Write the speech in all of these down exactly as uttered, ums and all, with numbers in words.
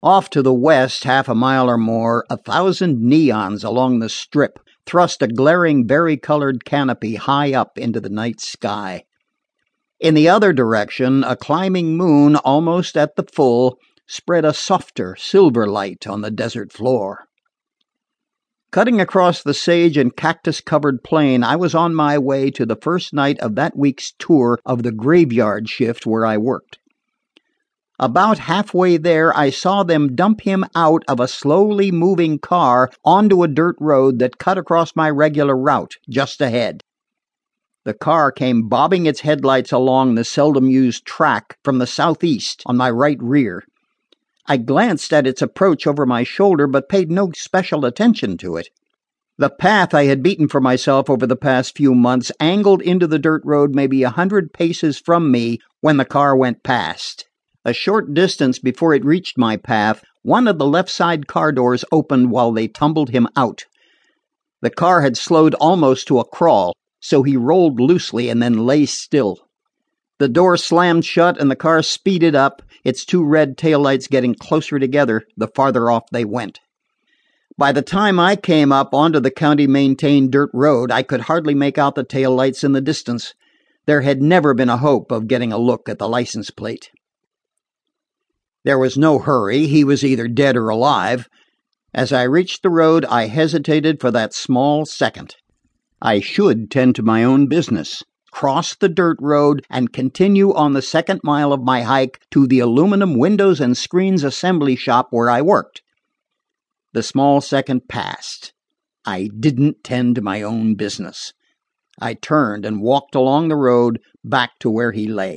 Off to the west, half a mile or more, a thousand neons along the strip thrust a glaring vari-colored canopy high up into the night sky. In the other direction, a climbing moon, almost at the full, spread a softer silver light on the desert floor. Cutting across the sage and cactus-covered plain, I was on my way to the first night of that week's tour of the graveyard shift where I worked. About halfway there, I saw them dump him out of a slowly moving car onto a dirt road that cut across my regular route, just ahead. The car came bobbing its headlights along the seldom-used track from the southeast on my right rear. I glanced at its approach over my shoulder, but paid no special attention to it. The path I had beaten for myself over the past few months angled into the dirt road maybe a hundred paces from me when the car went past. A short distance before it reached my path, one of the left side car doors opened while they tumbled him out. The car had slowed almost to a crawl, so he rolled loosely and then lay still. The door slammed shut and the car speeded up, its two red taillights getting closer together the farther off they went. By the time I came up onto the county-maintained dirt road, I could hardly make out the taillights in the distance. There had never been a hope of getting a look at the license plate. There was no hurry. He was either dead or alive. As I reached the road, I hesitated for that small second. I should tend to my own business, cross the dirt road, and continue on the second mile of my hike to the aluminum windows and screens assembly shop where I worked. The small second passed. I didn't tend to my own business. I turned and walked along the road back to where he lay.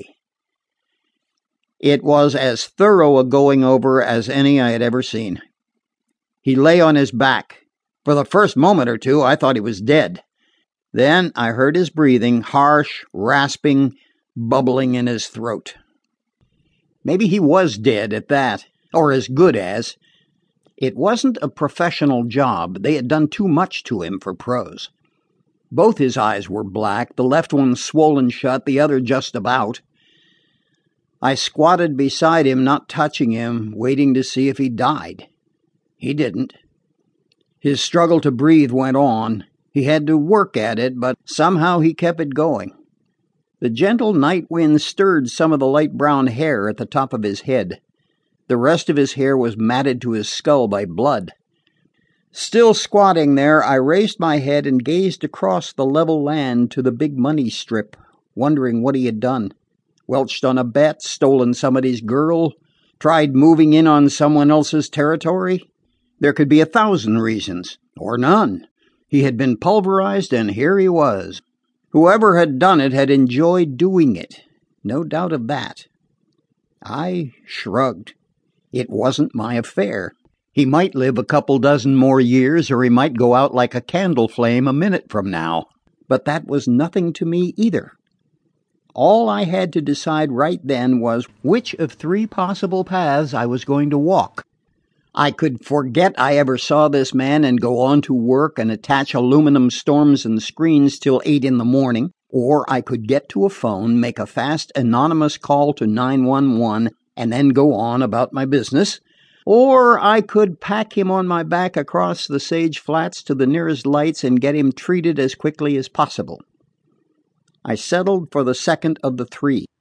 It was as thorough a going over as any I had ever seen. He lay on his back. For the first moment or two, I thought he was dead. Then I heard his breathing, harsh, rasping, bubbling in his throat. Maybe he was dead at that, or as good as. It wasn't a professional job. They had done too much to him for pros. Both his eyes were black, the left one swollen shut, the other just about. I squatted beside him, not touching him, waiting to see if he died. He didn't. His struggle to breathe went on. He had to work at it, but somehow he kept it going. The gentle night wind stirred some of the light brown hair at the top of his head. The rest of his hair was matted to his skull by blood. Still squatting there, I raised my head and gazed across the level land to the big money strip, wondering what he had done. Welched on a bet, stolen somebody's girl, tried moving in on someone else's territory? There could be a thousand reasons, or none. He had been pulverized, and here he was. Whoever had done it had enjoyed doing it. No doubt of that. I shrugged. It wasn't my affair. He might live a couple dozen more years, or he might go out like a candle flame a minute from now. But that was nothing to me either. All I had to decide right then was which of three possible paths I was going to walk. I could forget I ever saw this man and go on to work and attach aluminum storms and screens till eight in the morning, or I could get to a phone, make a fast anonymous call to nine one one, and then go on about my business, or I could pack him on my back across the sage flats to the nearest lights and get him treated as quickly as possible. I settled for the second of the three.